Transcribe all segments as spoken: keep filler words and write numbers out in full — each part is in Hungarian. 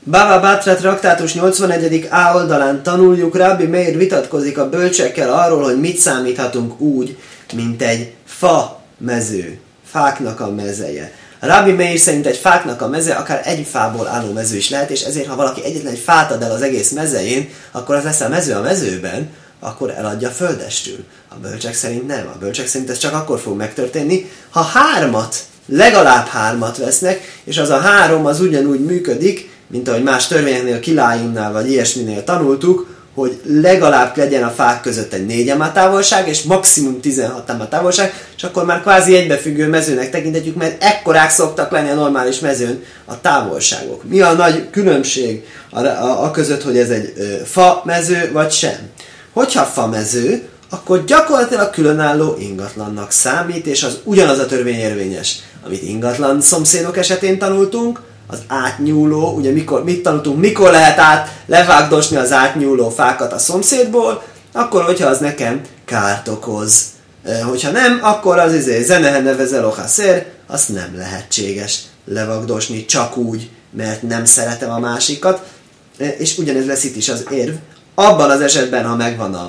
Bava Batra traktátus nyolcvanegyedik A oldalán tanuljuk, Rabbi Meir vitatkozik a bölcsekkel arról, hogy mit számíthatunk úgy, mint egy fa mező, fáknak a mezeje. Rabbi Meir szerint egy fáknak a meze akár egy fából álló mező is lehet, és ezért ha valaki egyetlen egy fát ad el az egész mezején, akkor az lesz a mező a mezőben, akkor eladja földestül. A bölcsek szerint nem. A bölcsek szerint ez csak akkor fog megtörténni, ha hármat, legalább hármat vesznek, és az a három az ugyanúgy működik, mint ahogy más törvényeknél, kiláimnál vagy ilyesminél tanultuk, hogy legalább legyen a fák között egy négy emá távolság, és maximum tizenhat emá távolság, és akkor már kvázi egybefüggő mezőnek tekintetjük, mert ekkorák szoktak lenni a normális mezőn a távolságok. Mi a nagy különbség a, a, a között, hogy ez egy ö, fa mező, vagy sem? Hogyha fa mező, akkor gyakorlatilag különálló ingatlannak számít, és az ugyanaz a törvény érvényes, amit ingatlan szomszédok esetén tanultunk, az átnyúló, ugye mikor, mit tanultunk, mikor lehet át levágdosni az átnyúló fákat a szomszédból, akkor, hogyha az nekem kárt okoz. E, hogyha nem, akkor az izé, zenehe nevezel ochaszer, azt nem lehetséges levagdosni csak úgy, mert nem szeretem a másikat, e, és ugyanez lesz itt is az érv. Abban az esetben, ha megvan a,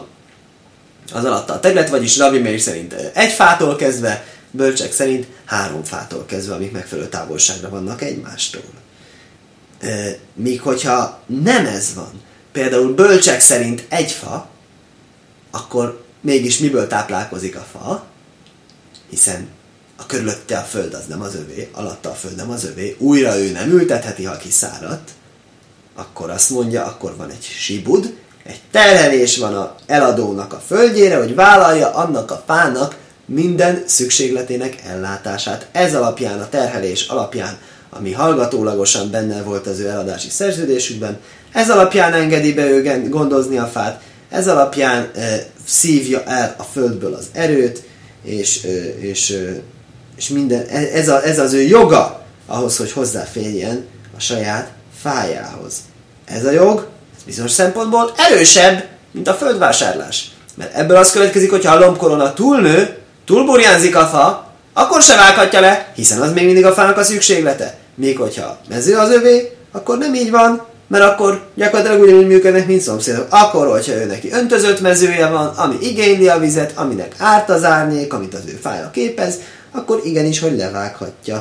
az alatta a terület, vagyis Rabbi Meir szerint egy fától kezdve, bölcsek szerint három fától kezdve, amik megfelelő távolságra vannak egymástól. E, míg hogyha nem ez van, például bölcsek szerint egy fa, akkor mégis miből táplálkozik a fa? Hiszen a körülötte a föld az nem az övé, alatta a föld nem az övé, újra ő nem ültetheti, ha kiszáradt, akkor azt mondja, akkor van egy sibud, egy terhelés van a eladónak a földjére, hogy vállalja annak a fának minden szükségletének ellátását. Ez alapján, a terhelés alapján, ami hallgatólagosan benne volt az ő eladási szerződésükben, ez alapján engedi be ő gondozni a fát, ez alapján e, szívja el a földből az erőt, és, e, és, e, és minden, ez, a, ez az ő joga ahhoz, hogy hozzáférjen a saját fájához. Ez a jog, ez bizonyos szempontból erősebb, mint a földvásárlás. Mert ebből az következik, hogyha a lombkorona túlnő, túlburjánzik a fa, akkor se vághatja le, hiszen az még mindig a fának a szükséglete. Még hogyha mező az övé, akkor nem így van, mert akkor gyakorlatilag ugyanúgy működnek, mint szomszédok. Akkor, hogyha ő neki öntözött mezője van, ami igényli a vizet, aminek árt az árnyék, amit az ő fája képez, akkor igenis, hogy levághatja.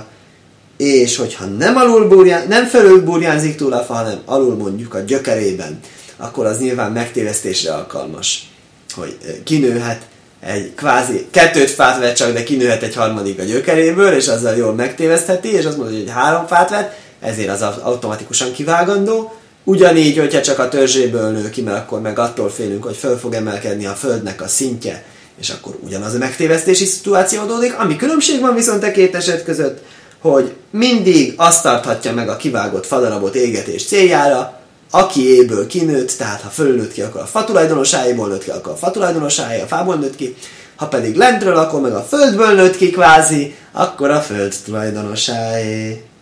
És hogyha nem, alul burján, nem felül burjánzik túl a fa, hanem alul mondjuk a gyökerében, akkor az nyilván megtévesztésre alkalmas, hogy kinőhet egy kvázi, kettőt fát vett csak, de kinőhet egy harmadik a gyökeréből, és azzal jól megtévesztheti, és azt mondja, hogy három fát vett, ezért az automatikusan kivágandó. Ugyanígy, hogyha csak a törzséből nő ki, mert akkor meg attól félünk, hogy föl fog emelkedni a földnek a szintje, és akkor ugyanaz a megtévesztési szituáció adódik. Ami különbség van viszont a két eset között, hogy mindig azt tarthatja meg a kivágott fadarabot égetés céljára, aki éből kinőtt, tehát ha fölnőtt ki, akkor a fa tulajdonosáéból nőtt ki, akkor a fa tulajdonosáé, a fából nőtt ki, ha pedig lentről, akkor meg a földből nőtt ki kvázi, akkor a föld tulajdonosáé.